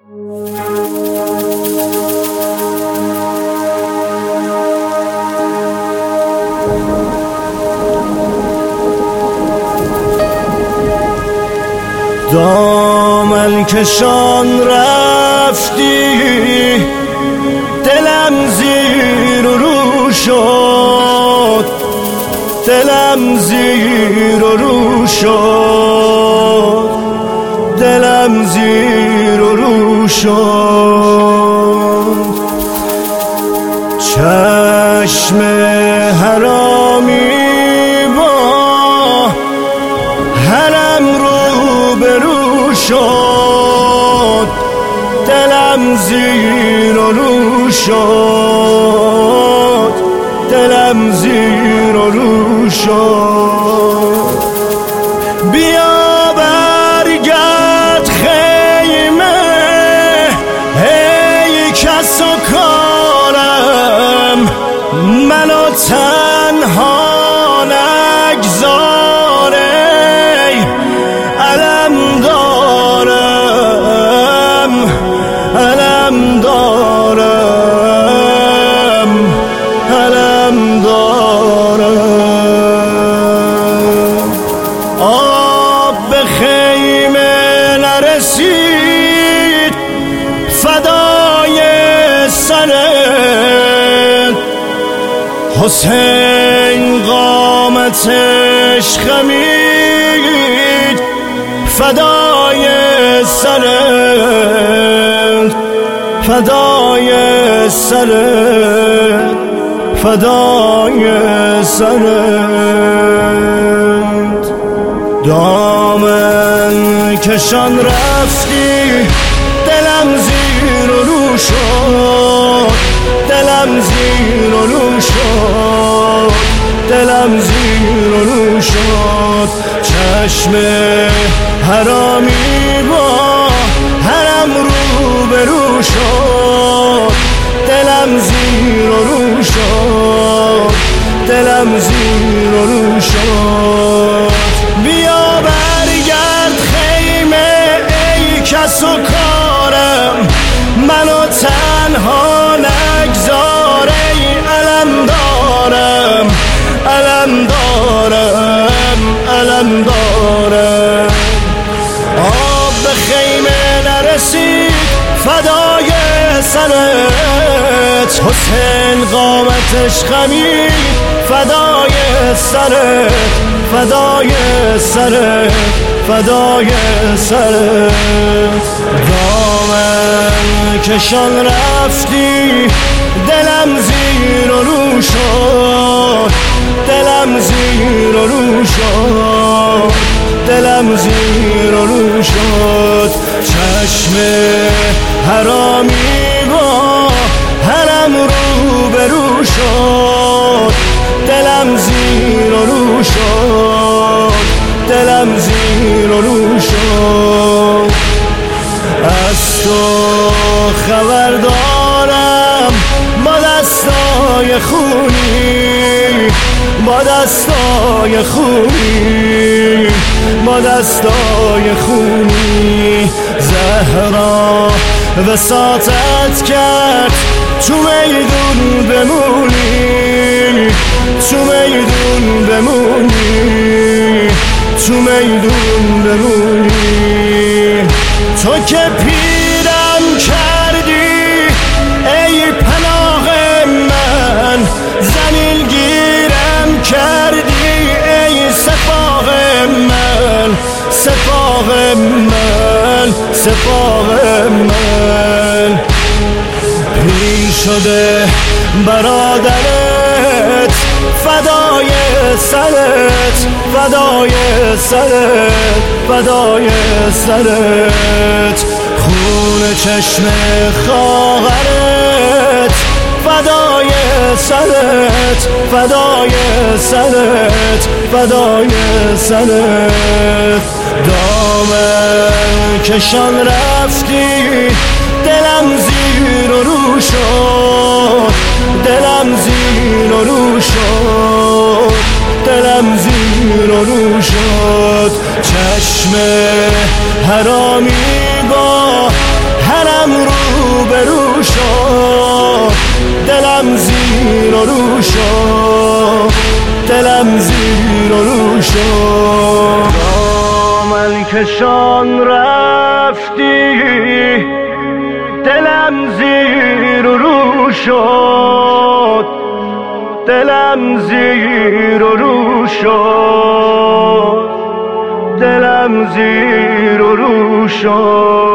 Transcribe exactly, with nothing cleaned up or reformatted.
دامن کشان رفتی دلم زیر و رو شد، دلم زیر و رو شد، دلم زیر و رو شد. چشم حرامی با حرم رو برو شد، دلم زیر و رو شد، دلم زیر و رو شد. بیا برگرد خیمه ای کس و کارم، منو تنها نگذار ای علم دارم، علم دارم، علم دارم. آب به خیمه نرسید فدای سرت، حسین قامتش خمید فدای سرت، فدای سرت، فدای سرت. دامن کشان رفتی دلم زیر و رو شد، دلم زیر و رو شد، دلم زیر و رو شد. چشم حرامی با حرم رو برو شد، دلم زیر و رو شد، دلم زیر و رو شد. بیا برگرد خیمه ای کس و کارم، منو تنها نگذار ای علم دارم، علم دارم، علم دارم. آب به خیمه نرسید فدای سرت، حسین قامتش خمید فدای سرت، فدای سرت، فدای سرت. دامن کشان رفتی دلم زیر و رو شد، دلم زیر و رو شد، دلم زیر و رو شد. چشم حرامی با حرم رو برو شد، دلم زیر و رو شد، دلم زیر و رو شد. از تو خبر دارم با دستای خونی، با دستای خونی، با دستای خونی. زهرا وساطت کرد تو میدون بمونی، تو میدون بمونی، تو میدون بمونی. تو که پیرم کردی ای پناه من، زلیل گیرم کردی ای سپاه من، سپاه من، سپاه من. پیر شده برادرت فدای سرت، فدای سرت، فدای سرت. خون چشم خواهرت فدای سرت، فدای سرت، فدای سرت. دامن کشان رفتی دلم زیر و رو شد، دلم زیر و رو شد، دلم زیر و رو شد. چشم حرامی با حرم رو شد دلم زیر و رو شد دامن کشان رفتی دلم زیر و رو شد دلم زیر و رو شد دلم زیر و رو شد